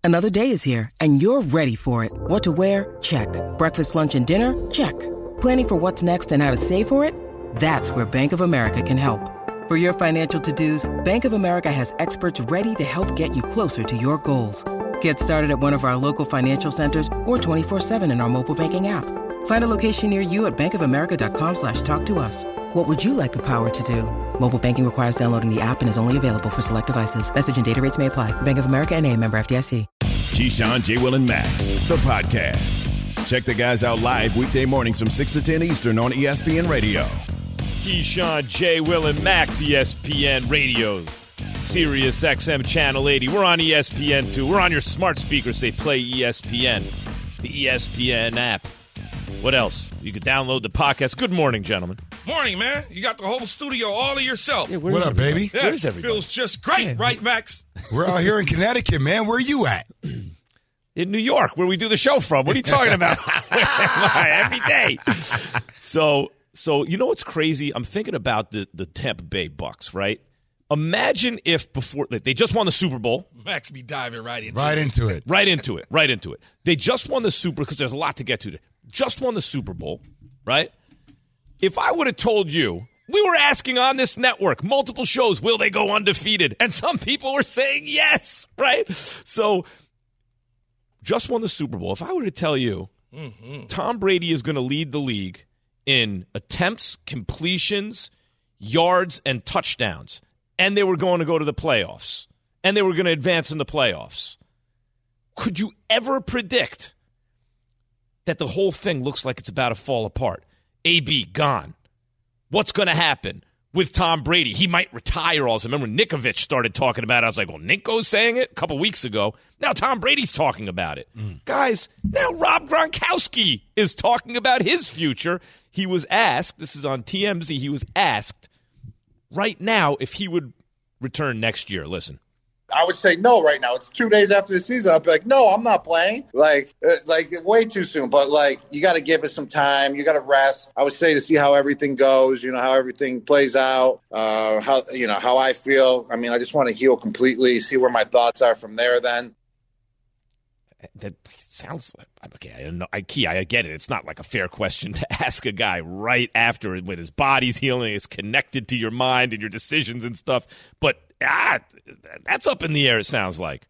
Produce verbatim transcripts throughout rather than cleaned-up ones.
Another day is here, and you're ready for it. What to wear? Check. Breakfast, lunch, and dinner? Check. Planning for what's next and how to save for it? That's where Bank of America can help. For your financial to-dos, Bank of America has experts ready to help get you closer to your goals. Get started at one of our local financial centers or twenty-four seven in our mobile banking app. Find a location near you at bankofamerica.com slash talk to us. What would you like the power to do? Mobile banking requires downloading the app and is only available for select devices. Message and data rates may apply. Bank of America N A, member F D I C. Keyshawn, J. Will, and Max, the podcast. Check the guys out live weekday mornings from six to ten Eastern on E S P N Radio. Keyshawn, J. Will, and Max, E S P N Radio, Sirius X M Channel eighty. We're on E S P N too. We're on your smart speaker. Say play E S P N, the E S P N app. What else? You can download the podcast. Good morning, gentlemen. Morning, man. You got the whole studio all to yourself. Yeah, what up, everybody? baby? Yes, Where's everybody? feels just great, Yeah. right, Max? We're out here in Connecticut, man. Where are you at? In New York, where we do the show from. What are you talking about? Where am I? Every day. So, so you know what's crazy? I'm thinking about the, the Tampa Bay Bucks, right? Imagine if before they just won the Super Bowl. Max be diving right into Right it. into it. Right into it. Right into it. They just won the Super because there's a lot to get to. Just won the Super Bowl, right? If I would have told you, we were asking on this network, multiple shows, will they go undefeated? And some people were saying yes, right? So, just won the Super Bowl. If I were to tell you, mm-hmm. Tom Brady is going to lead the league in attempts, completions, yards, and touchdowns, and they were going to go to the playoffs, and they were going to advance in the playoffs, could you ever predict that the whole thing looks like it's about to fall apart? A B gone. What's going to happen with Tom Brady? He might retire also. Remember Nikovich started talking about it. I was like, well, Ninko's saying it a couple weeks ago. Now Tom Brady's talking about it. Mm. Guys, now Rob Gronkowski is talking about his future. He was asked, this is on T M Z, he was asked right now if he would return next year. Listen. I would say no right now. It's two days after the season. I'd be like, no, I'm not playing. Like, uh, like way too soon. But, like, you got to give it some time. You got to rest. I would say to see how everything goes, you know, how everything plays out, uh, how, you know, how I feel. I mean, I just want to heal completely, see where my thoughts are from there then. That sounds like, okay, I don't know. I, Key, I get it. It's not like a fair question to ask a guy right after when his body's healing. It's connected to your mind and your decisions and stuff. But ah, that's up in the air, it sounds like.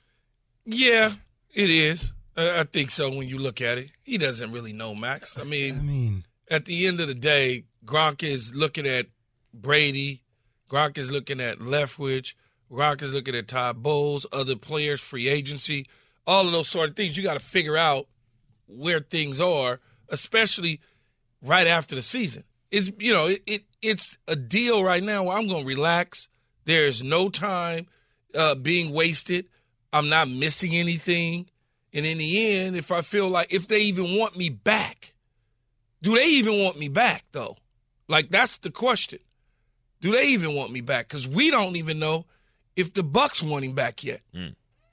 Yeah, it is. Uh, I think so when you look at it. He doesn't really know, Max. I mean, I mean, at the end of the day, Gronk is looking at Brady. Gronk is looking at Leftwich. Gronk is looking at Todd Bowles, other players, free agency. All of those sort of things, you got to figure out where things are, especially right after the season. It's you know it, it it's a deal right now where I'm going to relax. There's no time uh, being wasted. I'm not missing anything, and in the end, if I feel like if they even want me back, do they even want me back though? Like that's the question. Do they even want me back? Because we don't even know if the Bucks want him back yet. Mm.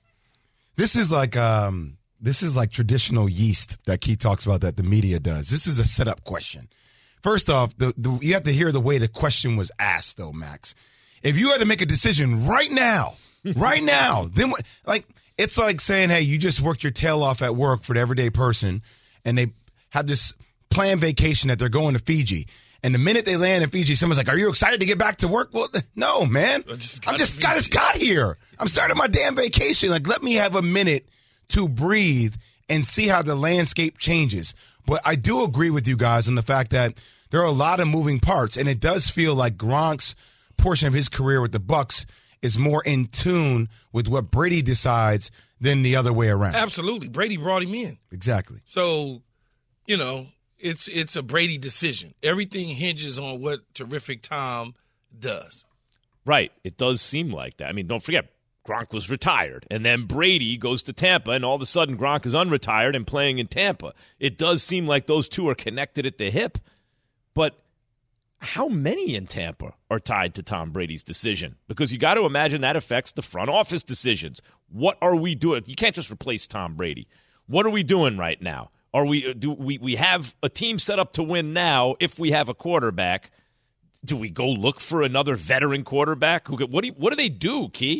this is like um, this is like traditional yeast that Keith talks about that the media does. This is a setup question. First off, the, the you have to hear the way the question was asked, though, Max. If you had to make a decision right now, right now, then what? Like it's like saying, hey, you just worked your tail off at work for the everyday person, and they have this planned vacation that they're going to Fiji. And the minute they land in Fiji, someone's like, are you excited to get back to work? Well, no, man. I just I'm just, I just got here. I'm starting my damn vacation. Like, let me have a minute to breathe and see how the landscape changes. But I do agree with you guys on the fact that there are a lot of moving parts, and it does feel like Gronk's portion of his career with the Bucs is more in tune with what Brady decides than the other way around. Absolutely. Brady brought him in. Exactly. So, you know, it's it's a Brady decision. Everything hinges on what Terrific Tom does. Right. It does seem like that. I mean, don't forget, Gronk was retired, and then Brady goes to Tampa, and all of a sudden Gronk is unretired and playing in Tampa. It does seem like those two are connected at the hip, but how many in Tampa are tied to Tom Brady's decision? Because you got to imagine that affects the front office decisions. What are we doing? You can't just replace Tom Brady. What are we doing right now? Are we do we we have a team set up to win now? If we have a quarterback, do we go look for another veteran quarterback? Who what do you, what do they do, Key?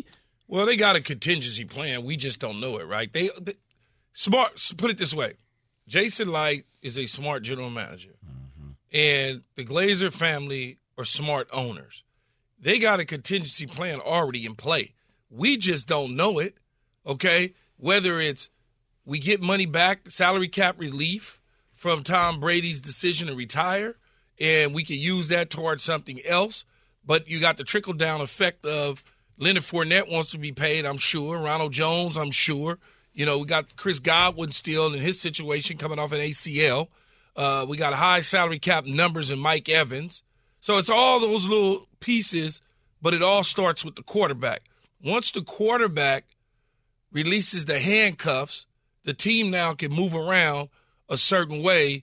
Well, they got a contingency plan. We just don't know it, right? They, they smart. Put it this way: Jason Light is a smart general manager, mm-hmm. and the Glazer family are smart owners. They got a contingency plan already in play. We just don't know it. Okay, whether it's we get money back, salary cap relief from Tom Brady's decision to retire, and we can use that towards something else. But you got the trickle-down effect of Leonard Fournette wants to be paid, I'm sure. Ronald Jones, I'm sure. You know, we got Chris Godwin still in his situation coming off an A C L. Uh, we got high salary cap numbers in Mike Evans. So it's all those little pieces, but it all starts with the quarterback. Once the quarterback releases the handcuffs, the team now can move around a certain way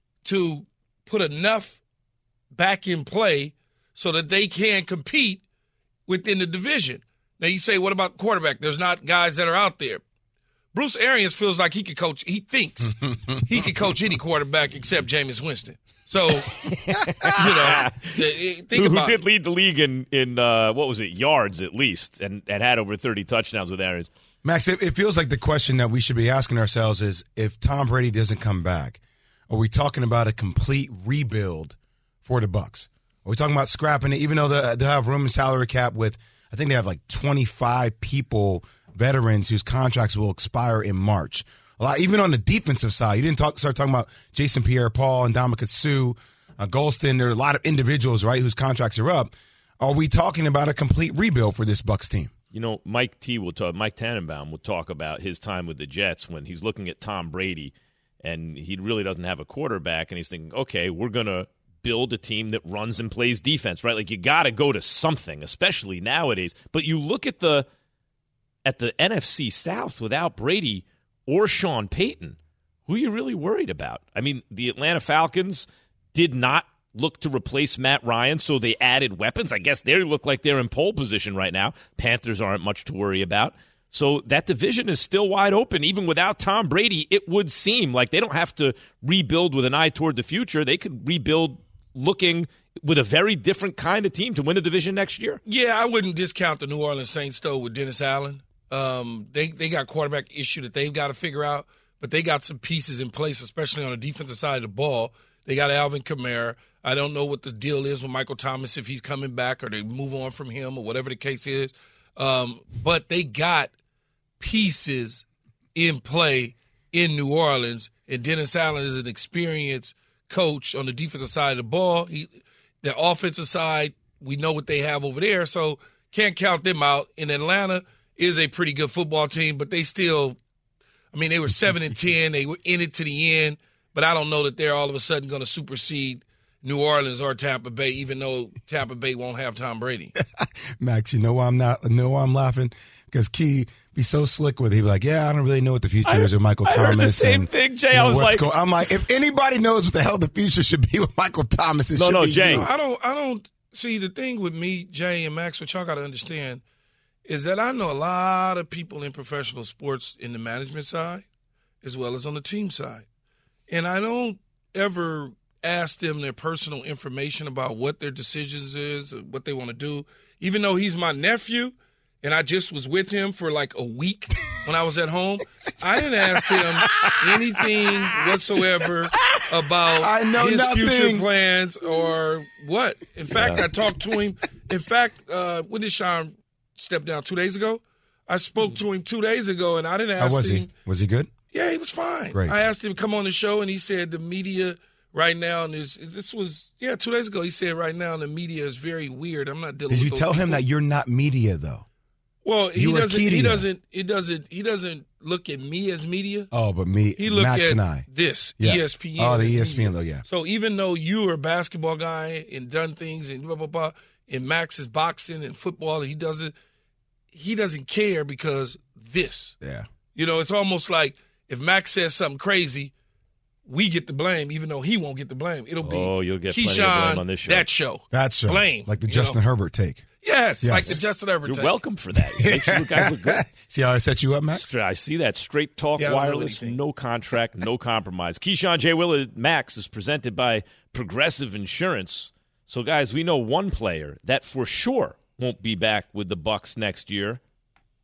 to put enough back in play so that they can compete within the division. Now you say, what about quarterback? There's not guys that are out there. Bruce Arians feels like he could coach. He thinks he could coach any quarterback except Jameis Winston. So, you know, think who, about who did it. lead the league in, in uh, what was it, yards at least, and, and had over thirty touchdowns with Arians. Max, it, it feels like the question that we should be asking ourselves is, if Tom Brady doesn't come back, are we talking about a complete rebuild for the Bucs? Are we talking about scrapping it, even though they, they have room and salary cap with, I think they have like twenty-five people, veterans, whose contracts will expire in March. A lot, even on the defensive side, you didn't talk, start talking about Jason Pierre-Paul and Ndamukong Suh, uh, Golston. There are a lot of individuals, right, whose contracts are up. Are we talking about a complete rebuild for this Bucs team? You know, Mike T will talk. Mike Tannenbaum will talk about his time with the Jets when he's looking at Tom Brady, and he really doesn't have a quarterback, and he's thinking, okay, we're gonna build a team that runs and plays defense, right? Like, you got to go to something, especially nowadays. But you look at the at the N F C South without Brady or Sean Payton, who are you really worried about? I mean, the Atlanta Falcons did not look to replace Matt Ryan, so they added weapons. I guess they look like they're in pole position right now. Panthers aren't much to worry about. So that division is still wide open. Even without Tom Brady, it would seem like they don't have to rebuild with an eye toward the future. They could rebuild looking with a very different kind of team to win the division next year. Yeah, I wouldn't discount the New Orleans Saints, though, with Dennis Allen. Um, they, they got a quarterback issue that they've got to figure out, but they got some pieces in place, especially on the defensive side of the ball. They got Alvin Kamara. I don't know what the deal is with Michael Thomas, if he's coming back or they move on from him or whatever the case is. Um, but they got pieces in play in New Orleans, and Dennis Allen is an experienced coach on the defensive side of the ball. He, the offensive side, we know what they have over there, so can't count them out. In Atlanta is a pretty good football team, but they still, I mean, they were seven and ten. They were in it to the end, but I don't know that they're all of a sudden going to supersede New Orleans or Tampa Bay, even though Tampa Bay won't have Tom Brady. Max, you know why I'm not? Know why I'm laughing? Because Key be so slick with it. He'd be like, "Yeah, I don't really know what the future I, is with Michael I Thomas." Heard the same and, thing, Jay. You know, I was like, going, I'm like, if anybody knows what the hell the future should be with Michael Thomas, it no, should no, be Jay. you. No, I don't. I don't see the thing with me, Jay and Max. What y'all got to understand is that I know a lot of people in professional sports in the management side, as well as on the team side, and I don't ever ask them their personal information about what their decisions is, what they want to do. Even though he's my nephew, and I just was with him for like a week when I was at home, I didn't ask him anything whatsoever about I know his nothing. future plans or what. In fact, I talked to him. In fact, uh, when did Sean step down? Two days ago? I spoke to him two days ago, and I didn't ask How was him. he? Was he good? Yeah, he was fine. Great. I asked him to come on the show, and he said the media right now, and this, this was, yeah, two days ago, he said right now the media is very weird. I'm not dealing Did with you those tell him people. that you're not media though? Well, he You were doesn't, key to he that. doesn't, he doesn't, he doesn't look at me as media. Oh, but me, He looked Max at and I. this, Yeah. E S P N. Oh, the as E S P N, media. though, yeah. So even though you are a basketball guy and done things and blah, blah, blah, and Max is boxing and football, and he doesn't, he doesn't care because this. Yeah. You know, it's almost like if Max says something crazy, we get the blame, even though he won't get the blame. It'll be Oh, you'll get plenty of Keyshawn, blame on this show. that show. That's so. Blame, Like the you Justin know? Herbert take. Yes, Yes. like the Justin Herbert. You're take. welcome for that. It makes you guys look good. See how I set you up, Max? I see that. Straight talk, Yeah, I don't know wireless, anything. no contract, no compromise. Keyshawn J. Willard Max is presented by Progressive Insurance. So, guys, we know one player that for sure won't be back with the Bucs next year.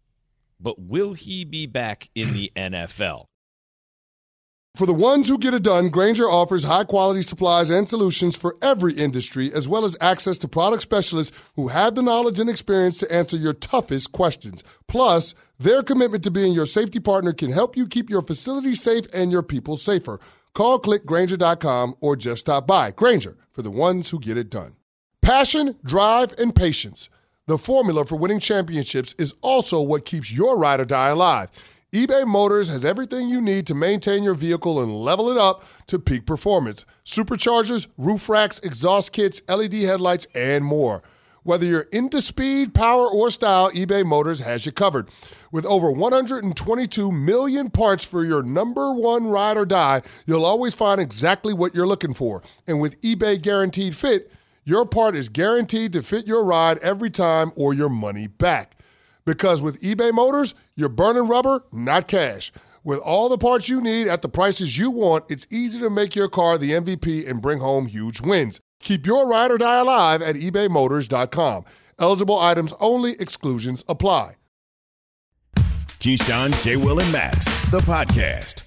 but will he be back in the N F L? For the ones who get it done, Grainger offers high-quality supplies and solutions for every industry, as well as access to product specialists who have the knowledge and experience to answer your toughest questions. Plus, their commitment to being your safety partner can help you keep your facility safe and your people safer. Call click Grainger dot com or just stop by. Grainger, for the ones who get it done. Passion, drive, and patience. The formula for winning championships is also what keeps your ride or die alive. eBay Motors has everything you need to maintain your vehicle and level it up to peak performance. Superchargers, roof racks, exhaust kits, L E D headlights, and more. Whether you're into speed, power, or style, eBay Motors has you covered. With over one hundred twenty-two million parts for your number one ride or die, you'll always find exactly what you're looking for. And with eBay Guaranteed Fit, your part is guaranteed to fit your ride every time or your money back. Because with eBay Motors, you're burning rubber, not cash. With all the parts you need at the prices you want, it's easy to make your car the M V P and bring home huge wins. Keep your ride or die alive at ebay motors dot com. Eligible items only. Exclusions apply. Keyshawn, J. Will, and Max, the podcast.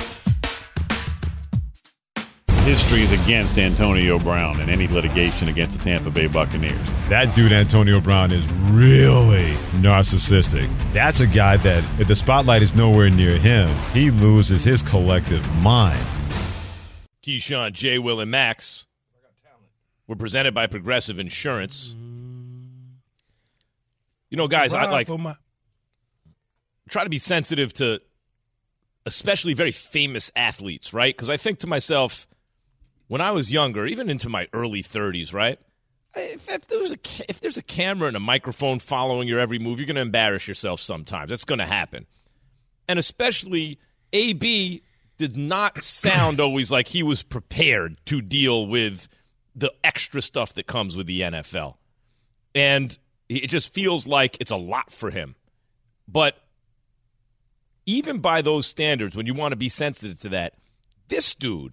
History is against Antonio Brown and any litigation against the Tampa Bay Buccaneers. That dude, Antonio Brown, is really narcissistic. That's a guy that, if the spotlight is nowhere near him, he loses his collective mind. Keyshawn, J. Will, and Max. We're presented by Progressive Insurance. You know, guys, I like my- try to be sensitive to especially very famous athletes, right? Because I think to myself, when I was younger, even into my early thirties, right? If, if, there was a, if there's a camera and a microphone following your every move, you're going to embarrass yourself sometimes. That's going to happen. And especially A B did not sound always like he was prepared to deal with the extra stuff that comes with the N F L. And it just feels like it's a lot for him. But even by those standards, when you want to be sensitive to that, this dude,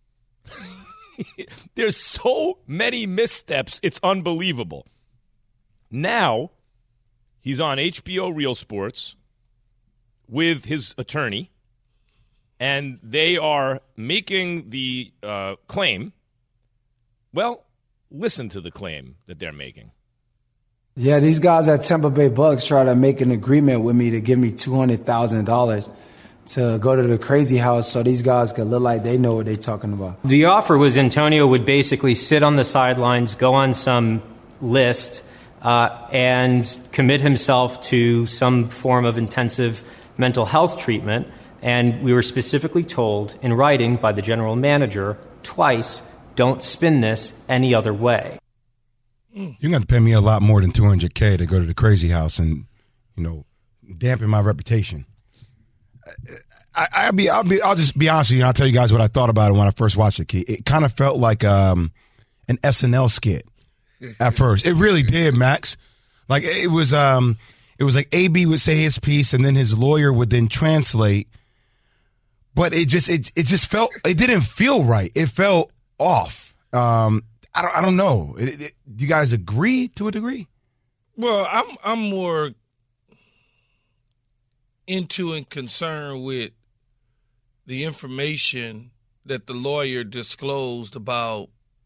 there's so many missteps, it's unbelievable. Now, he's on H B O Real Sports with his attorney, and they are making the uh, claim. Well, listen to the claim that they're making. Yeah, these guys at Tampa Bay Bucks try to make an agreement with me to give me two hundred thousand dollars to go to the crazy house so these guys could look like they know what they're talking about. The offer was Antonio would basically sit on the sidelines, go on some list, uh, and commit himself to some form of intensive mental health treatment. And we were specifically told in writing by the general manager twice, don't spin this any other way. You're going to have to pay me a lot more than two hundred K to go to the crazy house and, you know, dampen my reputation. I, I'll be, I'll be, I'll just be honest with you, and I'll tell you guys what I thought about it when I first watched it. It kind of felt like um, an S N L skit at first. It really did, Max. Like it was, um, it was like A B would say his piece, and then his lawyer would then translate. But it just, it, it just felt, it didn't feel right. It felt off. Um, I don't, I don't know. It, it, do you guys agree to a degree? Well, I'm, I'm more into and concerned with the information that the lawyer disclosed about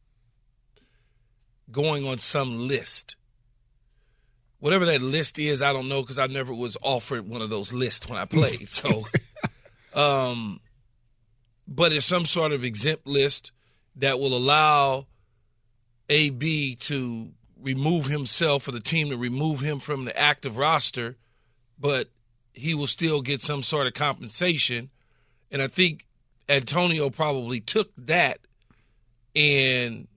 going on some list. Whatever that list is, I don't know because I never was offered one of those lists when I played. So, um, but it's some sort of exempt list that will allow A B to remove himself or the team to remove him from the active roster, but he will still get some sort of compensation. And I think Antonio probably took that and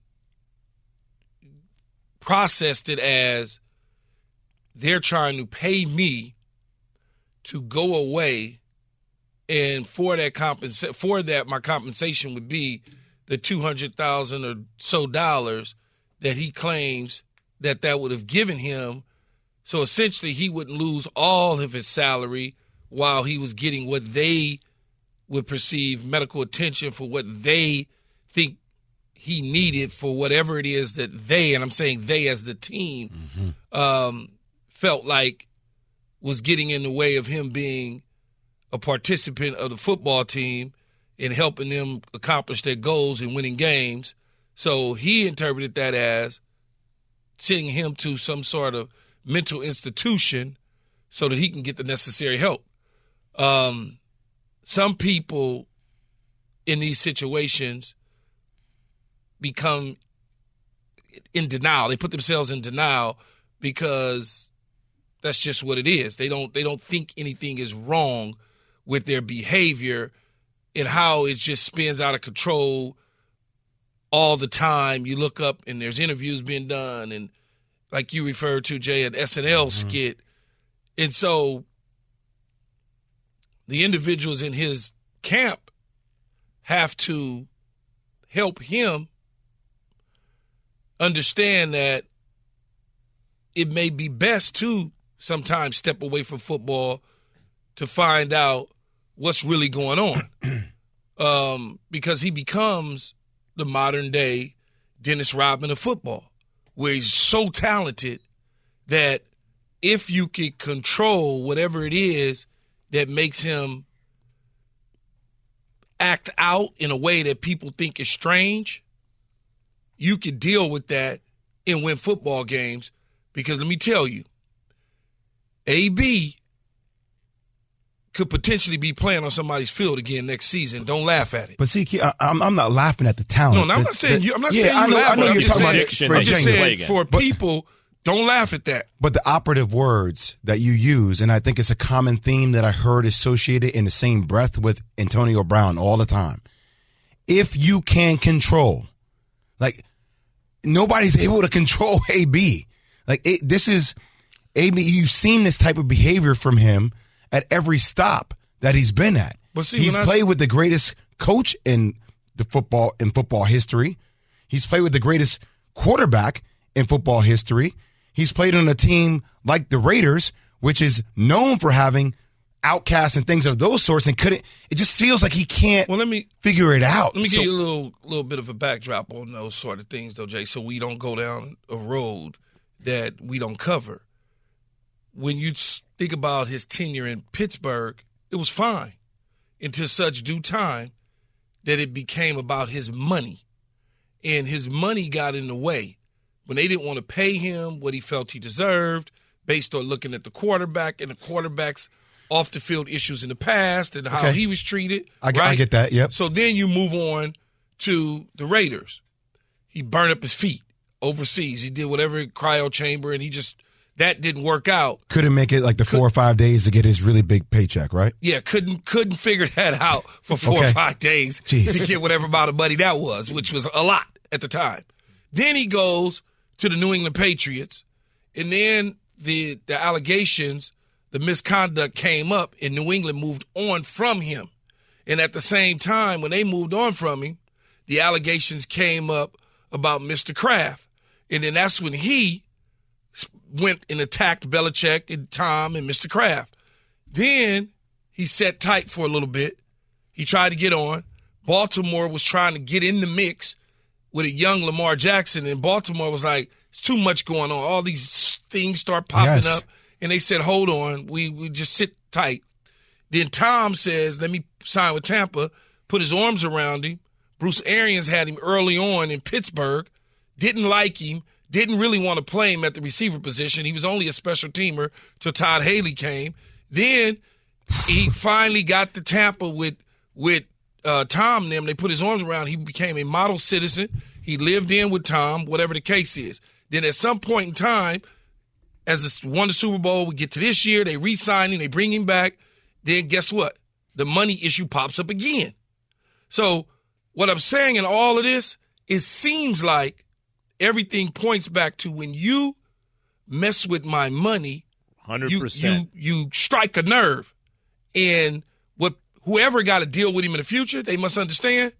processed it as they're trying to pay me to go away, and for that compensa- for that my compensation would be the two hundred thousand dollars or so dollars that he claims that that would have given him. So essentially he wouldn't lose all of his salary while he was getting what they would perceive medical attention for what they think he needed for whatever it is that they, and I'm saying they as the team, mm-hmm. um, felt like was getting in the way of him being a participant of the football team and helping them accomplish their goals and winning games. So he interpreted that as sending him to some sort of mental institution so that he can get the necessary help. Um, some people in these situations become in denial. They put themselves in denial because that's just what it is. They don't they don't think anything is wrong with their behavior and how it just spins out of control all the time. You look up and there's interviews being done, and like you referred to, Jay, an S N L mm-hmm. skit. And so the individuals in his camp have to help him understand that it may be best to sometimes step away from football to find out what's really going on. um, because he becomes the modern day Dennis Rodman of football, where he's so talented that if you could control whatever it is that makes him act out in a way that people think is strange, you could deal with that and win football games. Because let me tell you, A B could potentially be playing on somebody's field again next season. Don't laugh at it. But see, I, I'm, I'm not laughing at the talent. No, no I'm the, not saying the, you. I'm not yeah, saying you I know, laughing. I know I'm you're just talking saying, about I'm just saying for but, people, don't laugh at that. But the operative words that you use, and I think it's a common theme that I heard associated in the same breath with Antonio Brown all the time. If you can control, like nobody's able to control A B. Like it, this is A B. You've seen this type of behavior from him at every stop that he's been at. But see, he's I played s- with the greatest coach in the football in football history. He's played with the greatest quarterback in football history. He's played on a team like the Raiders, which is known for having outcasts and things of those sorts, and couldn't. It just feels like he can't. Well, let me figure it out. Let me so, give you a little little bit of a backdrop on those sort of things, though, Jay, so we don't go down a road that we don't cover. When you think about his tenure in Pittsburgh, it was fine until such due time that it became about his money. And his money got in the way when they didn't want to pay him what he felt he deserved based on looking at the quarterback and the quarterback's off-the-field issues in the past and how Okay. he was treated. I, get- right? I get that, yep. So then you move on to the Raiders. He burned up his feet overseas. He did whatever, cryo chamber, and he just – that didn't work out. Couldn't make it like the four or five days to get his really big paycheck, right? Yeah, couldn't couldn't figure that out for four Okay. or five days Jeez. to get whatever amount of money that was, which was a lot at the time. Then he goes to the New England Patriots, and then the the allegations, the misconduct came up, and New England moved on from him. And at the same time, when they moved on from him, the allegations came up about Mister Kraft. And then that's when he went and attacked Belichick and Tom and Mister Kraft. Then he sat tight for a little bit. He tried to get on. Baltimore was trying to get in the mix with a young Lamar Jackson, and Baltimore was like, it's too much going on. All these things start popping Yes. up, and they said, hold on, we, we just sit tight. Then Tom says, let me sign with Tampa, put his arms around him. Bruce Arians had him early on in Pittsburgh, didn't like him, didn't really want to play him at the receiver position. He was only a special teamer till Todd Haley came. Then he finally got to Tampa with with uh, Tom and them. They put his arms around. He became a model citizen. He lived in with Tom, whatever the case is. Then at some point in time, as they won the Super Bowl, we get to this year, they re-sign him, they bring him back. Then guess what? The money issue pops up again. So what I'm saying in all of this, it seems like everything points back to when you mess with my money, one hundred you, percent. you you strike a nerve. And what whoever got to deal with him in the future, they must understand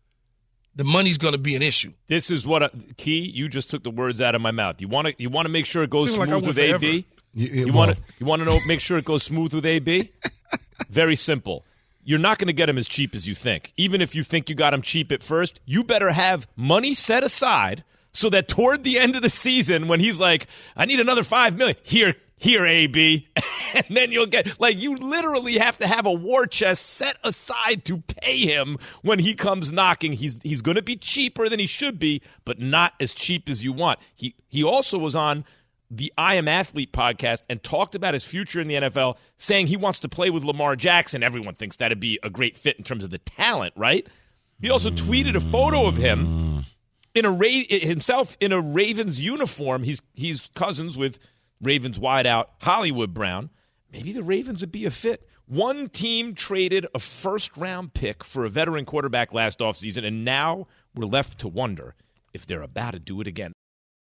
the money's going to be an issue. This is what, a, Key, you just took the words out of my mouth. You want to you want to make sure it goes Seems like I smooth went with forever. A B? You, You well, want to you want to know make sure it goes smooth with A B? Very simple. You're not going to get him as cheap as you think. Even if you think you got him cheap at first, you better have money set aside so that toward the end of the season, when he's like, I need another five million, here, here, A B. And then you'll get, like, you literally have to have a war chest set aside to pay him when he comes knocking. He's he's going to be cheaper than he should be, but not as cheap as you want. He he also was on the I Am Athlete podcast and talked about his future in the N F L, saying he wants to play with Lamar Jackson. Everyone thinks that'd be a great fit in terms of the talent, right? He also tweeted a photo of him in a Ra- himself in a Ravens uniform. He's he's cousins with Ravens wideout Hollywood Brown. Maybe the Ravens would be a fit. One team traded a first-round pick for a veteran quarterback last offseason, and now we're left to wonder if they're about to do it again.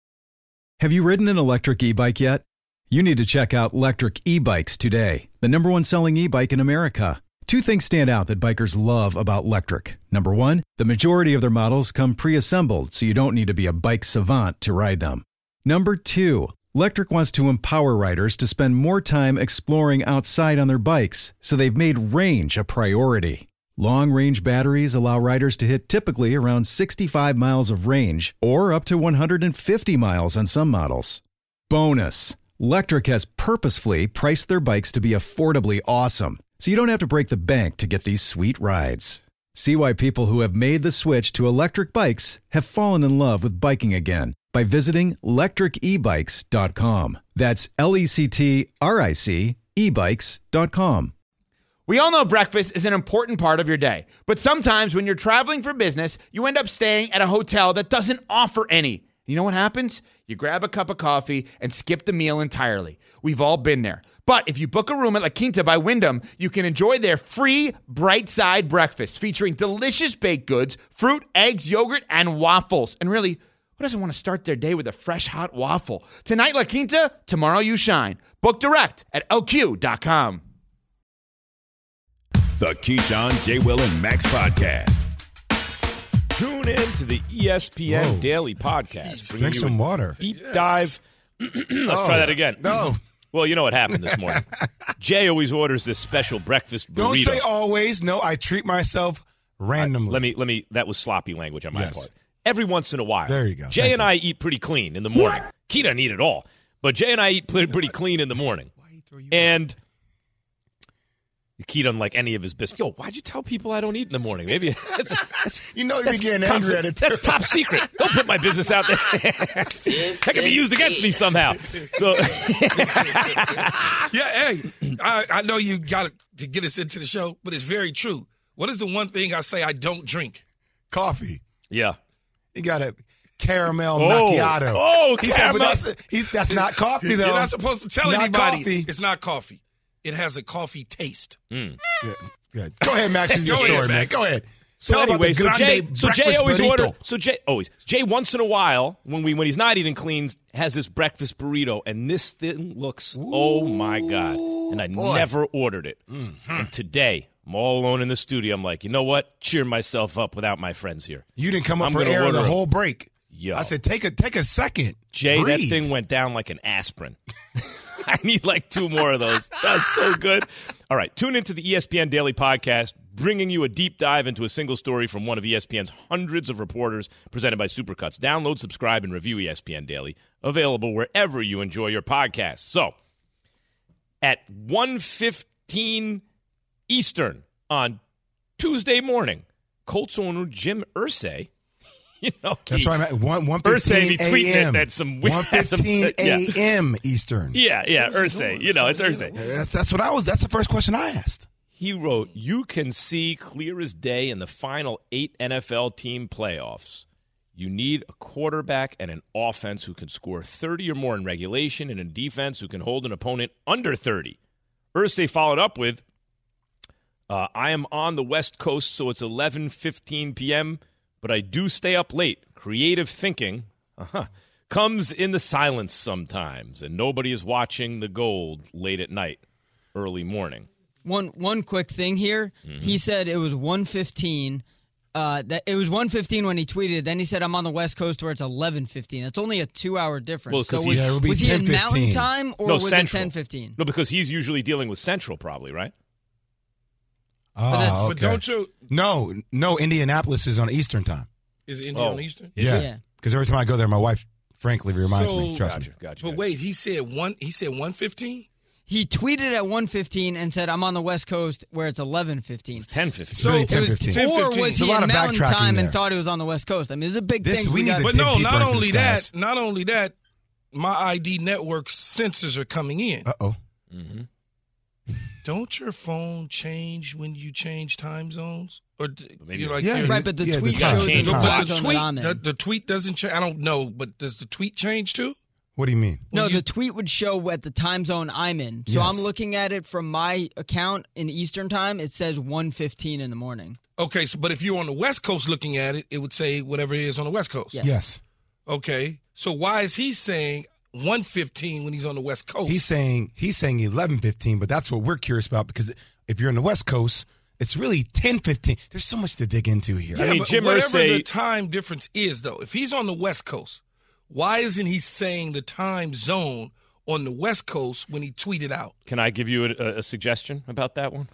Have you ridden an electric e-bike yet? You need to check out Lectric E-Bikes today, the number one selling e-bike in America. Two things stand out that bikers love about Lectric. Number one, the majority of their models come pre-assembled, so you don't need to be a bike savant to ride them. Number two, Lectric wants to empower riders to spend more time exploring outside on their bikes, so they've made range a priority. Long-range batteries allow riders to hit typically around sixty-five miles of range, or up to one hundred fifty miles on some models. Bonus, Lectric has purposefully priced their bikes to be affordably awesome, so you don't have to break the bank to get these sweet rides. See why people who have made the switch to electric bikes have fallen in love with biking again by visiting lectric e bikes dot com. That's L E C T R I C e bikes dot com. We all know breakfast is an important part of your day, but sometimes when you're traveling for business, you end up staying at a hotel that doesn't offer any. You know what happens? You grab a cup of coffee and skip the meal entirely. We've all been there. But if you book a room at La Quinta by Wyndham, you can enjoy their free Bright Side breakfast featuring delicious baked goods, fruit, eggs, yogurt, and waffles. And really, who doesn't want to start their day with a fresh, hot waffle? Tonight, La Quinta, tomorrow you shine. Book direct at L Q dot com. The Keyshawn, J. Will, and Max podcast. Tune in to the E S P N Whoa. Daily Podcast. Drink some water. Deep Yes. dive. Let's Oh, try that again. No. Well, you know what happened this morning. Jay always orders this special breakfast burrito. Don't say always. No, I treat myself randomly. Let me, let me, that was sloppy language on my Yes. part. Every once in a while. There you go. Jay Thank and you. I eat pretty clean in the morning. Key doesn't eat at all. But Jay and I eat pretty pretty clean in the morning. And Key doesn't like any of his biscuits. Yo, why'd you tell people I don't eat in the morning? Maybe that's, that's You know you're that's getting top- angry at it. That's top secret. Don't put my business out there. That can be used against me somehow. So Yeah, hey, I, I know you got to get us into the show, but it's very true. What is the one thing I say I don't drink? Coffee. yeah. You got a caramel Oh. macchiato. Oh, he said, caramel. but that's, he, that's not coffee, though. You're not supposed to tell Not anybody coffee. it's not coffee. It has a coffee taste. Yeah, yeah. Go ahead, Max. Is your Go ahead, story, man. Max. Go ahead. So Tell anyway, about so the Jay, grande so Jay breakfast always burrito. order. So Jay always Jay once in a while when we when he's not eating clean has this breakfast burrito, and this thing looks oh my god, and I boy. never ordered it. Mm-hmm. And today I'm all alone in the studio. I'm like, you know what? Cheer myself up without my friends here. You didn't come up I'm for gonna air order the a- whole break. Yo. I said, take a take a second. Jay, Breathe. that thing went down like an aspirin. I need like two more of those. That's so good. All right, tune into the E S P N Daily Podcast, bringing you a deep dive into a single story from one of E S P N's hundreds of reporters, presented by Supercuts. Download, subscribe, and review E S P N Daily, available wherever you enjoy your podcasts. So, at one fifteen Eastern on Tuesday morning, Colts owner Jim Irsay, you know, That's he- right, man. One one Irsay be fifteen tweeting a.m. at some weird- one fifteen yeah. a.m. Eastern. Yeah, yeah, Irsay. You know, it's Irsay. That's, that's what I was. That's the first question I asked. He wrote, you can see clear as day in the final eight N F L team playoffs. You need a quarterback and an offense who can score thirty or more in regulation and a defense who can hold an opponent under thirty. Irsay followed up with, uh, I am on the West Coast, so it's eleven fifteen p.m., but I do stay up late. Creative thinking uh-huh, comes in the silence sometimes, and nobody is watching the gold late at night, early morning. One one quick thing here. Mm-hmm. He said it was one fifteen. Uh, that it was one fifteen when he tweeted it. Then he said, I'm on the West Coast where it's eleven fifteen. That's only a two-hour difference. Well, 'cause so he- was, Yeah, it would be was he in ten Mountain fifteen. Time or No, was Central. it ten fifteen? No, because he's usually dealing with Central, probably, right? Oh, that's- But don't you? No, no. Indianapolis is on Eastern time. Is it Indiana Oh. Eastern? Yeah, Yeah. because every time I go there, my wife frankly reminds So- me. Trust Gotcha, me. gotcha. But wait, he said one. He said one fifteen. He tweeted at one fifteen and said, "I'm on the West Coast where it's eleven fifteen." ten fifteen. It's really It ten was- fifteen. Or was There's a he lot in of Mountain backtracking Time there. and thought it was on the West Coast? I mean, it's a big This- thing. we need got- to But dig no, deeper not into only this, that, guys. not only that, my I D network sensors are coming in. Uh oh. Don't your phone change when you change time zones? Or d- Maybe you know, like Yeah, your- Right, but the Yeah, the tweet time. shows Change the the No, time but the zone tweet, that I'm in. the, the tweet doesn't change. I don't know, but does the tweet change too? What do you mean? No, When you- the tweet would show at the time zone I'm in. So Yes. I'm looking at it from my account in Eastern Time. It says one fifteen in the morning. Okay, so but if you're on the West Coast looking at it, it would say whatever it is on the West Coast. Yeah. Yes. Okay, so why is he saying one fifteen when he's on the West Coast? He's saying he's saying eleven fifteen, but that's what we're curious about because if you're in the West Coast, it's really ten fifteen. There's so much to dig into here. Yeah, I mean, but Jim whatever Irsay- the time difference is, though, if he's on the West Coast, why isn't he saying the time zone on the West Coast when he tweeted out? Can I give you a, a suggestion about that one?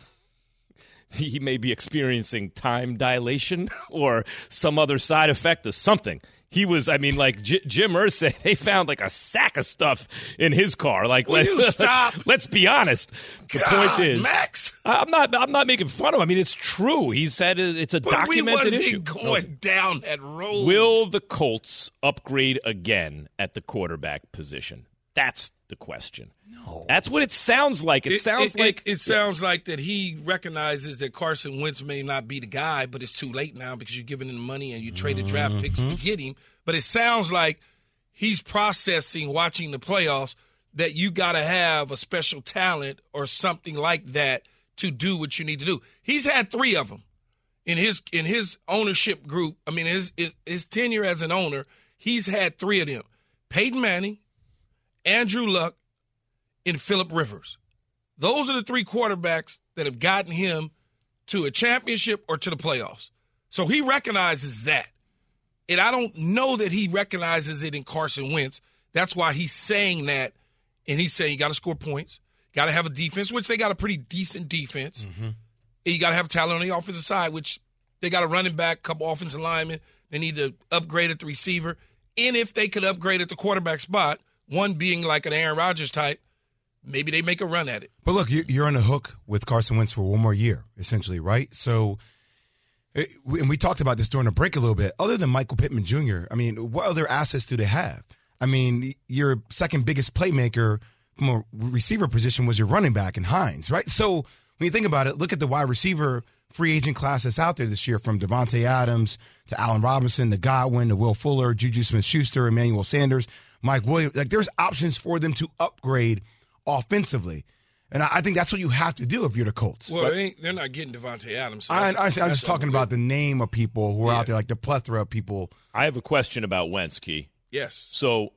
He may be experiencing time dilation or some other side effect of something. He was, I mean, like J- Jim Irsay, they found like a sack of stuff in his car. Like, Will let, you stop? Let's be honest. The God, point is, Max. I'm not, I'm not making fun of him. I mean, it's true. He said it- it's a But we documented wasn't issue. going down that road. Will the Colts upgrade again at the quarterback position? That's the question. No. That's what it sounds like. It, sounds it, like it, it sounds like that he recognizes that Carson Wentz may not be the guy, but it's too late now because you're giving him money and you traded draft picks to get him. But it sounds like he's processing watching the playoffs that you got to have a special talent or something like that to do what you need to do. He's had three of them in his in his ownership group. I mean, his his tenure as an owner, he's had three of them: Peyton Manning, Andrew Luck, and Phillip Rivers. Those are the three quarterbacks that have gotten him to a championship or to the playoffs. So he recognizes that. And I don't know that he recognizes it in Carson Wentz. That's why he's saying that. And he's saying you got to score points, got to have a defense, which they got a pretty decent defense. Mm-hmm. And you got to have talent on the offensive side, which they got a running back, couple offensive linemen. They need to upgrade at the receiver. And if they could upgrade at the quarterback spot, one being like an Aaron Rodgers type, maybe they make a run at it. But look, you- you're on the hook with Carson Wentz for one more year, essentially, right? So, it- and we talked about this during the break a little bit. Other than Michael Pittman Junior, I mean, what other assets do they have? I mean, your second biggest playmaker from a receiver position was your running back in Hines, right? So when you think about it, look at the wide receiver free agent class that's out there this year, from Devontae Adams to Allen Robinson to Godwin to Will Fuller, Juju Smith-Schuster, Emmanuel Sanders, Mike Williams. Like, there's options for them to upgrade offensively. And I I think that's what you have to do if you're the Colts. Well, But they ain't, they're not getting Devontae Adams. So I, that's- I, I'm that's just talking over about the name of people who are Yeah. out there, like the plethora of people. I have a question about Wentz, Key. Yes. So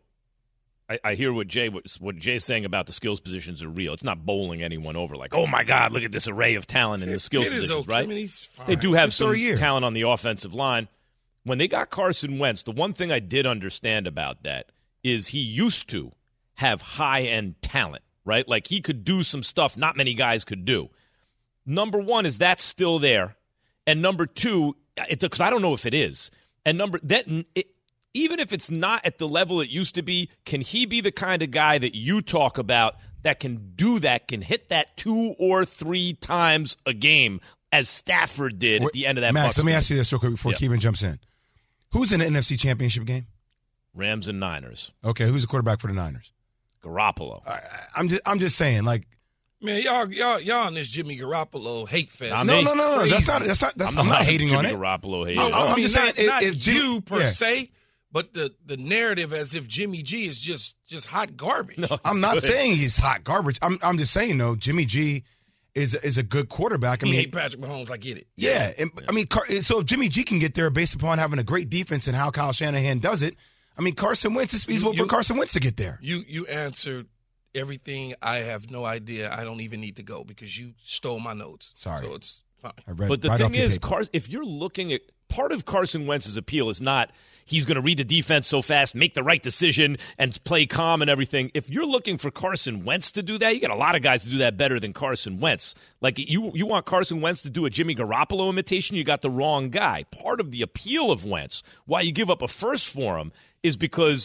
I, I hear what Jay what Jay's saying about the skills positions are real. It's not bowling anyone over. Like, oh my God, look at this array of talent in the skills Pitt is positions, okay. right? I mean, he's fine. They do have Just for some a year. talent on the offensive line. When they got Carson Wentz, the one thing I did understand about that is he used to have high-end talent, right? Like, he could do some stuff not many guys could do. Number one, is that still there? And number two, because I don't know if it is. And number that it, even if it's not at the level it used to be, can he be the kind of guy that you talk about that can do that, can hit that two or three times a game, as Stafford did at the end of that Max, Bucs let me game? ask you this real quick before Yeah. Kevin jumps in. Who's in the N F C Championship game? Rams and Niners. Okay, who's the quarterback for the Niners? Garoppolo. I, I'm just, I'm just saying, like, Man, y'all, y'all, y'all on this Jimmy Garoppolo hate fest. Not no, me. no, no, no, Crazy. that's not, that's not, that's, I'm I'm, not not a hating Jimmy on it. Garoppolo hater. I'm- I I'm mean, just not, saying, if- not if Jimmy- you per yeah. se, but the, the narrative as if Jimmy G is just just hot garbage. No, I'm it's not good. saying he's hot garbage. I'm, I'm just saying, though, Jimmy G is is a good quarterback. I He mean, hate Patrick Mahomes. I get it. yeah, and, I mean, Car- so if Jimmy G can get there based upon having a great defense and how Kyle Shanahan does it, I mean, Carson Wentz is feasible You- for Carson Wentz to get there. You you answered everything. I have no idea. I don't even need to go because you stole my notes. Sorry. So it's fine. I read But the right off thing your is, paper. Car- if you're looking at part of Carson Wentz's appeal is not he's going to read the defense so fast, make the right decision, and play calm and everything. If you're looking for Carson Wentz to do that, you got a lot of guys to do that better than Carson Wentz. Like, you, you want Carson Wentz to do a Jimmy Garoppolo imitation, you got the wrong guy. Part of the appeal of Wentz, why you give up a first for him, is because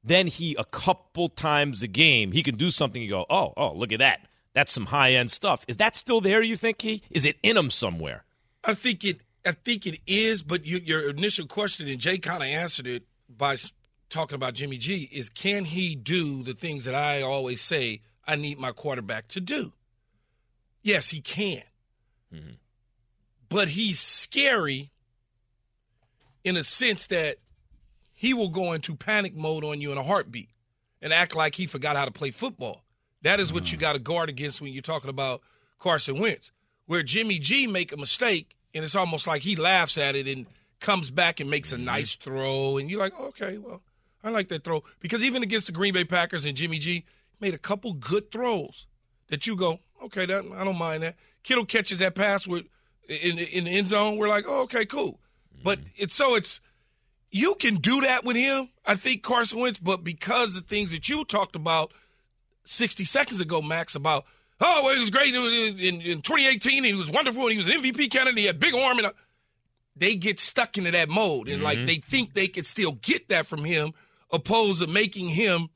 then he, a couple times a game, he can do something. You go, oh, oh, look at that. That's some high-end stuff. Is that still there, you think, he? Is it in him somewhere? I think it I think it is, but you, your initial question, and Jay kind of answered it by talking about Jimmy G, is can he do the things that I always say I need my quarterback to do? Yes, he can. Mm-hmm. But he's scary in a sense that he will go into panic mode on you in a heartbeat and act like he forgot how to play football. That is what mm. you got to guard against when you're talking about Carson Wentz, where Jimmy G make a mistake, and it's almost like he laughs at it and comes back and makes a nice throw, and you're like, okay, well, I like that throw. Because even against the Green Bay Packers and Jimmy G made a couple good throws that you go, okay, that, I don't mind that. Kittle catches that pass with in, in the end zone. We're like, oh, okay, cool. But it's so it's you can do that with him, I think, Carson Wentz, but because the things that you talked about sixty seconds ago, Max, about, oh, well, he was great in, in twenty eighteen, and he was wonderful, and he was an M V P candidate, he had big arm, and they get stuck into that mode, and, mm-hmm. like, they think they could still get that from him, opposed to making him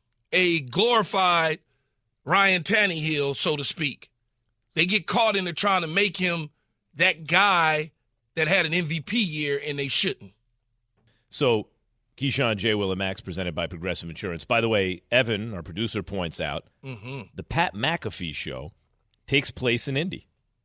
a glorified Ryan Tannehill, so to speak. They get caught into trying to make him that guy that had an M V P year, and they shouldn't. So, Keyshawn, J. Will, and Max, presented by Progressive Insurance. By the way, Evan, our producer, points out mm-hmm. the Pat McAfee show takes place in Indy.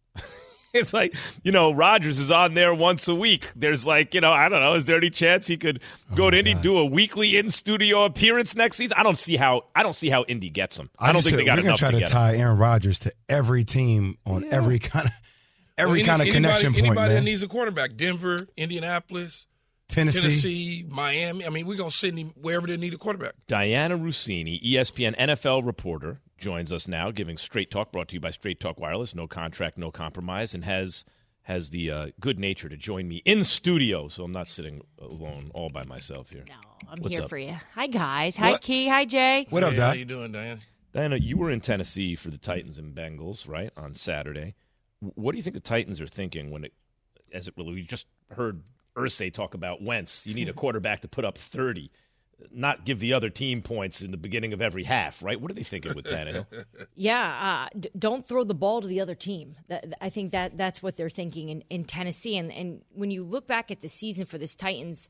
It's like, you know, Rodgers is on there once a week. There's like, you know, I don't know, is there any chance he could go oh to Indy, God. do a weekly in-studio appearance next season? I don't see how I don't see how Indy gets him. I, I don't think they got enough to get him. We're going to try to tie Aaron Rodgers to every team on yeah. every kind of every well, kind any, of connection anybody, point, Anybody man. that needs a quarterback, Denver, Indianapolis, Tennessee. Tennessee, Miami. I mean, we're going to send him wherever they need a quarterback. Diana Rossini, E S P N N F L reporter, joins us now, giving Straight Talk, brought to you by Straight Talk Wireless. No contract, no compromise, and has has the uh, good nature to join me in studio, so I'm not sitting alone all by myself here. No, I'm What's here up? for you. Hi, guys. Hi, What? Key. Hi, Jay. What up, hey, Di? How you doing, Diana? Diana, you were in Tennessee for the Titans and Bengals, right, on Saturday. What do you think the Titans are thinking when it, as it really, we just heard Irsay talk about Wentz. You need a quarterback to put up thirty, not give the other team points in the beginning of every half, right? What are they thinking with Tannehill? Yeah, uh, d- don't throw the ball to the other team. That, I think that that's what they're thinking in, in Tennessee. And, and when you look back at the season for this Titans,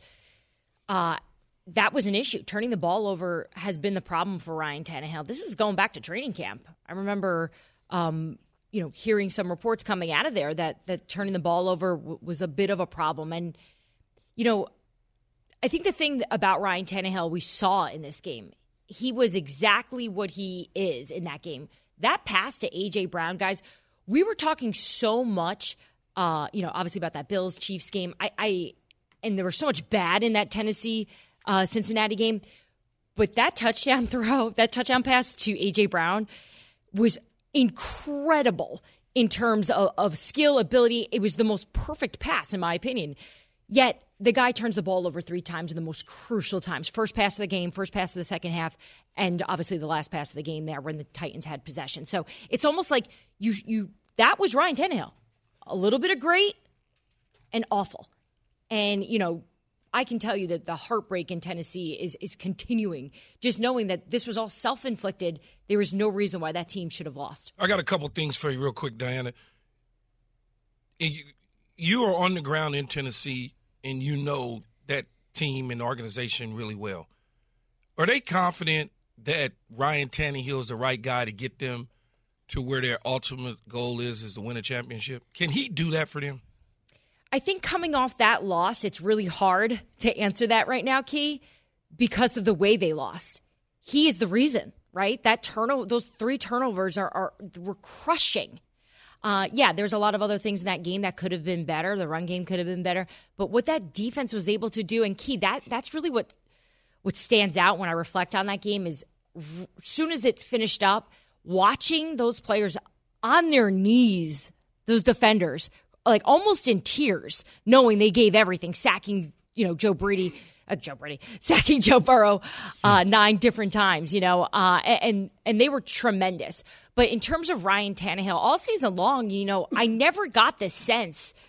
uh, that was an issue. Turning the ball over has been the problem for Ryan Tannehill. This is going back to training camp. I remember, um, you know, hearing some reports coming out of there that that turning the ball over w- was a bit of a problem. And, you know, I think the thing about Ryan Tannehill we saw in this game, he was exactly what he is in that game. That pass to A J. Brown, guys, we were talking so much, uh, you know, obviously about that Bills-Chiefs game. I, I and there was so much bad in that Tennessee uh, Cincinnati game. But that touchdown throw, that touchdown pass to A J. Brown was incredible in terms of, of skill, ability. It was the most perfect pass, in my opinion. Yet the guy turns the ball over three times in the most crucial times. First pass of the game, first pass of the second half, and obviously the last pass of the game there when the Titans had possession. So it's almost like you you that was Ryan Tannehill. A little bit of great and awful. And, you know, I can tell you that the heartbreak in Tennessee is is continuing. Just knowing that this was all self-inflicted, there is no reason why that team should have lost. I got a couple things for you real quick, Diana. You, you are on the ground in Tennessee, and you know that team and organization really well. Are they confident that Ryan Tannehill is the right guy to get them to where their ultimate goal is, is to win a championship? Can he do that for them? I think coming off that loss, it's really hard to answer that right now, Key, because of the way they lost. He is the reason, right? That turnover, those three turnovers are, are were crushing. Uh, yeah, there's a lot of other things in that game that could have been better. The run game could have been better. But what that defense was able to do, and Key, that that's really what what stands out when I reflect on that game is as soon as it finished up, watching those players on their knees, those defenders, like almost in tears, knowing they gave everything, sacking, you know, Joe Brady, uh, Joe Brady, sacking Joe Burrow uh, nine different times, you know, uh, and and they were tremendous. But in terms of Ryan Tannehill, all season long, you know, I never got the sense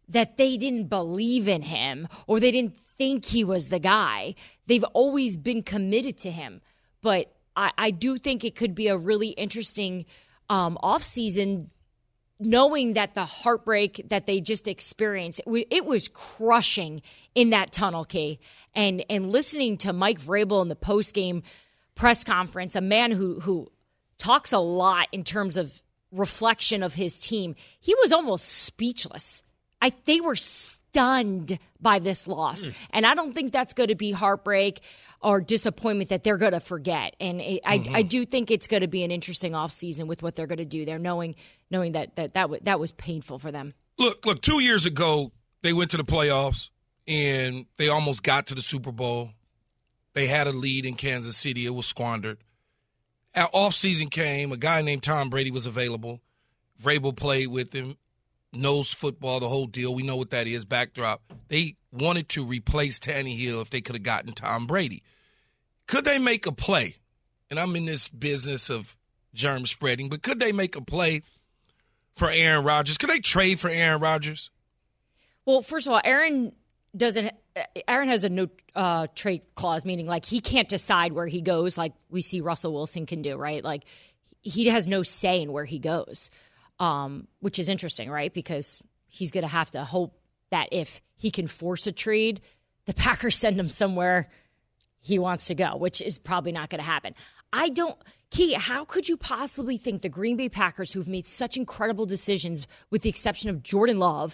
that they didn't believe in him or they didn't think he was the guy. They've always been committed to him. But I, I do think it could be a really interesting um, offseason, knowing that the heartbreak that they just experienced, it, it was crushing in that tunnel, Key. And and listening to Mike Vrabel in the postgame press conference, a man who who talks a lot in terms of reflection of his team, he was almost speechless. I they were stunned by this loss. Mm. And I don't think that's going to be heartbreak or disappointment that they're going to forget. And it, mm-hmm. I I do think it's going to be an interesting offseason with what they're going to do there, knowing knowing that that that, w- that was painful for them. Look, look, two years ago, they went to the playoffs, and they almost got to the Super Bowl. They had a lead in Kansas City. It was squandered. Our offseason came. A guy named Tom Brady was available. Vrabel played with him, knows football, the whole deal. We know what that is, backdrop. They wanted to replace Tannehill if they could have gotten Tom Brady. Could they make a play? And I'm in this business of germ spreading, but could they make a play for Aaron Rodgers? Could they trade for Aaron Rodgers? Well, first of all, Aaron doesn't. Aaron has a no uh, trade clause, meaning like he can't decide where he goes, like we see Russell Wilson can do, right? Like he has no say in where he goes, um, which is interesting, right? Because he's going to have to hope that if he can force a trade, the Packers send him somewhere he wants to go, which is probably not going to happen. I don't, Key, how could you possibly think the Green Bay Packers, who've made such incredible decisions with the exception of Jordan Love,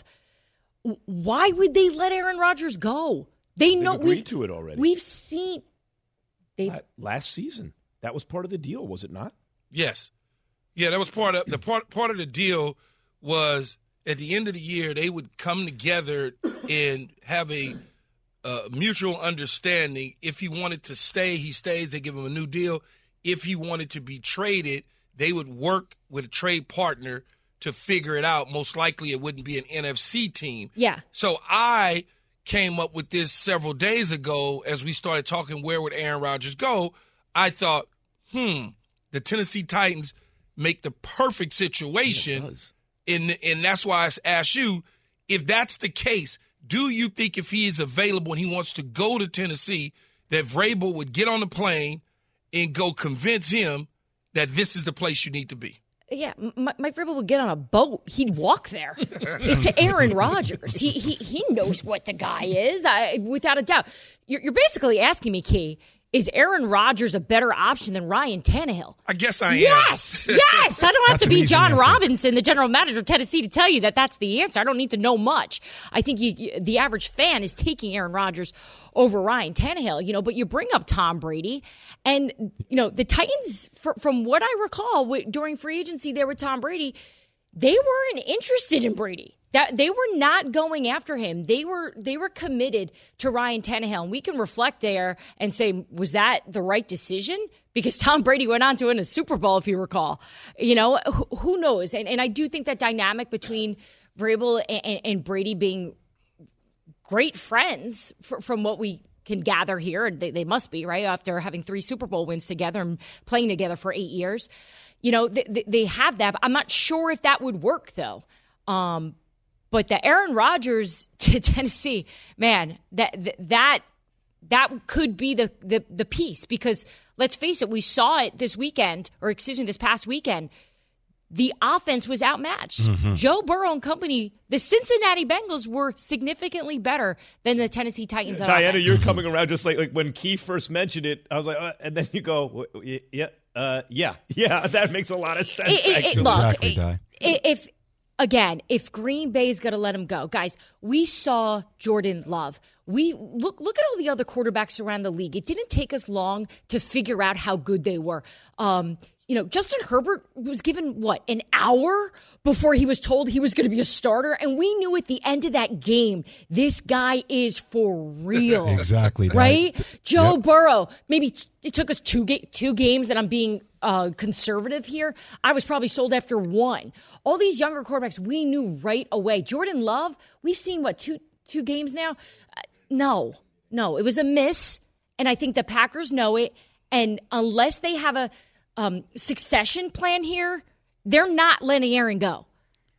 why would they let Aaron Rodgers go? They They've know agreed we, to it already. We've seen they've last season. That was part of the deal, was it not? Yes. Yeah, that was part of the part part of the deal was at the end of the year they would come together and have a uh, mutual understanding. If he wanted to stay, he stays. They give him a new deal. If he wanted to be traded, they would work with a trade partner to figure it out. Most likely it wouldn't be an N F C team. Yeah. So I came up with this several days ago as we started talking where would Aaron Rodgers go. I thought, hmm, the Tennessee Titans make the perfect situation. And, and that's why I asked you, if that's the case, do you think if he is available and he wants to go to Tennessee, that Vrabel would get on the plane and go convince him that this is the place you need to be? Yeah, Mike Vrabel would get on a boat. He'd walk there. It's Aaron Rodgers. He he he knows what the guy is, I, without a doubt. You're, you're basically asking me, Key, is Aaron Rodgers a better option than Ryan Tannehill? I guess I am. Yes, yes. I don't have That's to be an easy John answer. Robinson, the general manager of Tennessee, to tell you that that's the answer. I don't need to know much. I think you, you, the average fan is taking Aaron Rodgers over Ryan Tannehill, you know, but you bring up Tom Brady. And, you know, the Titans, for, from what I recall, w- during free agency there with Tom Brady, they weren't interested in Brady. That they were not going after him. They were they were committed to Ryan Tannehill. And we can reflect there and say, was that the right decision? Because Tom Brady went on to win a Super Bowl, if you recall. You know, who, who knows? And, and I do think that dynamic between Vrabel and, and Brady being great friends, for, from what we can gather here, they, they must be, right, after having three Super Bowl wins together and playing together for eight years. You know, they, they have that. I'm not sure if that would work, though. Um, but the Aaron Rodgers to Tennessee, man, that that that could be the, the the piece. Because let's face it, we saw it this weekend, or excuse me, this past weekend. The offense was outmatched. Mm-hmm. Joe Burrow and company, the Cincinnati Bengals were significantly better than the Tennessee Titans. Yeah, on Diana, offense. you're coming around just like, like when Keith first mentioned it. I was like, uh, and then you go, yeah, uh, yeah, yeah. That makes a lot of sense. It, it, actually. it, look, Exactly, it- Di. it- if again, if Green Bay's going to let him go, guys, we saw Jordan Love. We look look at all the other quarterbacks around the league. It didn't take us long to figure out how good they were. Um, you know, Justin Herbert was given, what, an hour before he was told he was going to be a starter? And we knew at the end of that game, this guy is for real. Exactly. Di. Right? Joe Yep. Burrow, maybe t- it took us two, ga- two games, and I'm being uh, conservative here. I was probably sold after one. All these younger quarterbacks, we knew right away. Jordan Love, we've seen, what, two two games now? Uh, no, no. It was a miss, and I think the Packers know it. And unless they have a um, succession plan here, they're not letting Aaron go.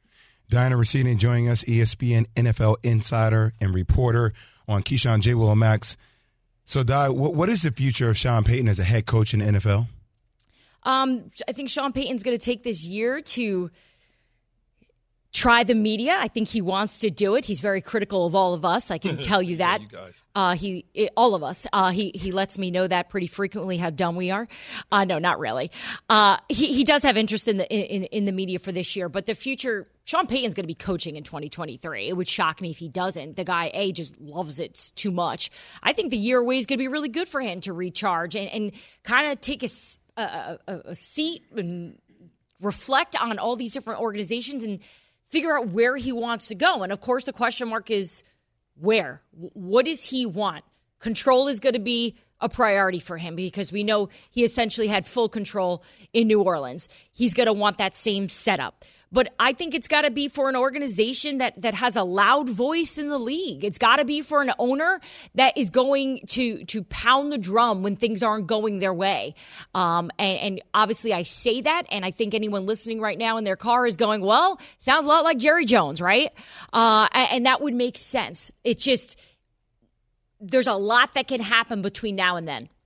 Diana Rossini joining us, E S P N N F L insider and reporter on Keyshawn, J. Will, and Max. So, Di, what, what is the future of Sean Payton as a head coach in the N F L? Um, I think Sean Payton's going to take this year to try the media. I think he wants to do it. He's very critical of all of us. I can tell you that. Yeah, you guys. Uh, he, it, all of us. Uh, he he lets me know that pretty frequently how dumb we are. Uh, no, not really. Uh, he he does have interest in the in in the media for this year, but the future. Sean Payton's going to be coaching in twenty twenty-three. It would shock me if he doesn't. The guy, A, just loves it too much. I think the year away is going to be really good for him to recharge and, and kind of take a, a, a seat and reflect on all these different organizations and figure out where he wants to go. And, of course, the question mark is where? What does he want? Control is going to be a priority for him because we know he essentially had full control in New Orleans. He's going to want that same setup. But I think it's got to be for an organization that that has a loud voice in the league. It's got to be for an owner that is going to to pound the drum when things aren't going their way. Um, and, and obviously I say that, and I think anyone listening right now in their car is going, well, sounds a lot like Jerry Jones, right? Uh, and, and that would make sense. It's just there's a lot that can happen between now and then.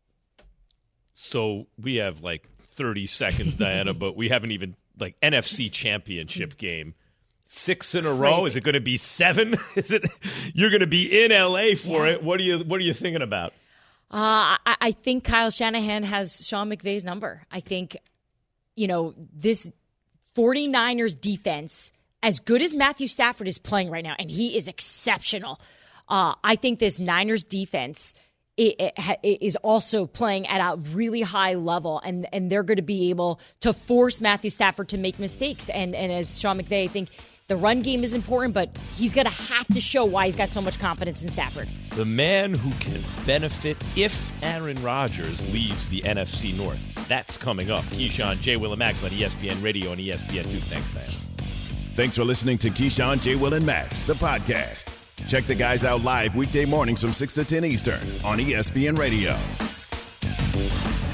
So we have like thirty seconds, Diana, but we haven't even like N F C championship game. Six in a row. Crazy. Is it going to be seven? Is it? You're going to be in L A for Yeah. it. What are you What are you thinking about? Uh, I, I think Kyle Shanahan has Sean McVay's number. I think, you know, this 49ers defense, as good as Matthew Stafford is playing right now, and he is exceptional, uh, I think this Niners defense It, it, it is also playing at a really high level, and, and they're going to be able to force Matthew Stafford to make mistakes. And, and as Sean McVay, I think the run game is important, but he's going to have to show why he's got so much confidence in Stafford. The man who can benefit if Aaron Rodgers leaves the N F C North. That's coming up. Keyshawn, J. Will, and Max on E S P N Radio and E S P N two. Thanks, Diana. Thanks for listening to Keyshawn, J. Will, and Max, the podcast. Check the guys out live weekday mornings from six to ten Eastern on E S P N Radio.